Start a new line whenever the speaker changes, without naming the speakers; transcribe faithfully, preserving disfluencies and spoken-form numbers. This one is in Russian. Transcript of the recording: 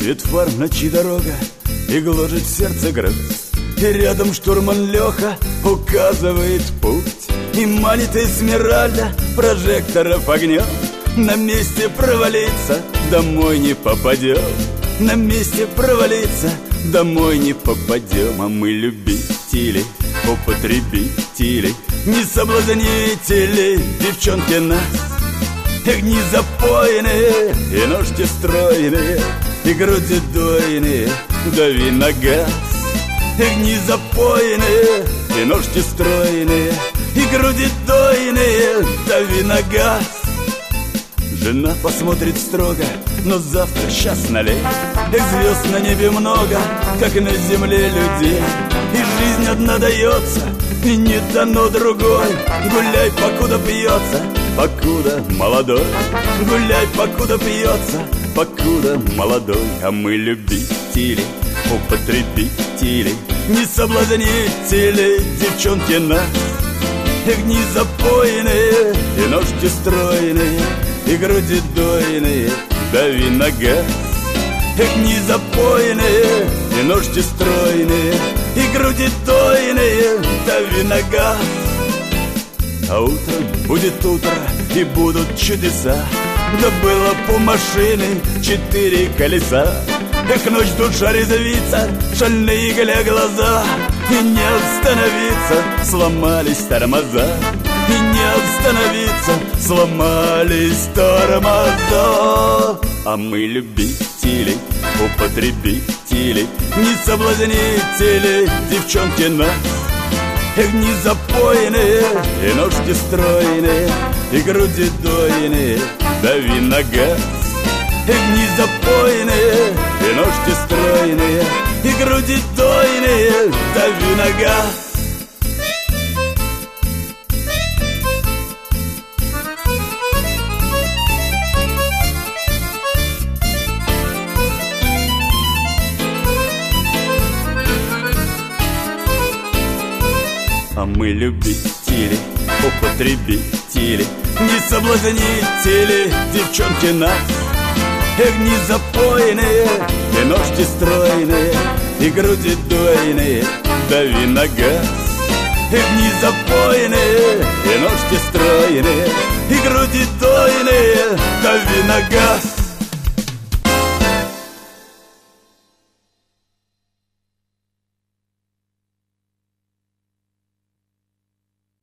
Свет фар в ночи дорога и гложет сердце грусть. И рядом штурман Леха указывает путь и манит эсмеральда прожекторов огнем. На месте провалиться, домой не попадем. На месте провалиться, домой не попадем. А мы любители, употребители, не соблазнители, девчонки нас. Огни запойные и ножки стройные, и груди дойные, дави на газ. Огни запойные и ножки стройные, и груди дойные, дави на газ. Жена посмотрит строго, но завтра щас налей. И звезд на небе много, как на земле людей. И жизнь одна дается, и не дано другой. Гуляй, покуда пьется, покуда молодой. Гуляй, покуда пьется, покуда молодой. А мы любители, употребители, не соблазнители, девчонки нас. Огни запойные и ножки стройные, и груди дойные, дави на газ. Огни запойные и ножки стройные, и груди дойные, дави на газ. А утром будет утро и будут чудеса. Да было по машины четыре колеса. Как ночь душа резвится, шальные гля глаза. И не остановиться, сломались тормоза. И не остановиться, сломались тормоза. А мы любители, употребители, не соблазнители, девчонки нас. Огни запойные и ножки стройные, и груди дойные, дави на газ. Огни запойные и ножки стройные, и груди дойные, дави на газ. А мы любители, употребители, не соблазнители, девчонки нас. Огни запойные и ножки стройные, и груди дойные, дави на газ. Огни запойные и ножки стройные, и груди дойные, дави на газ.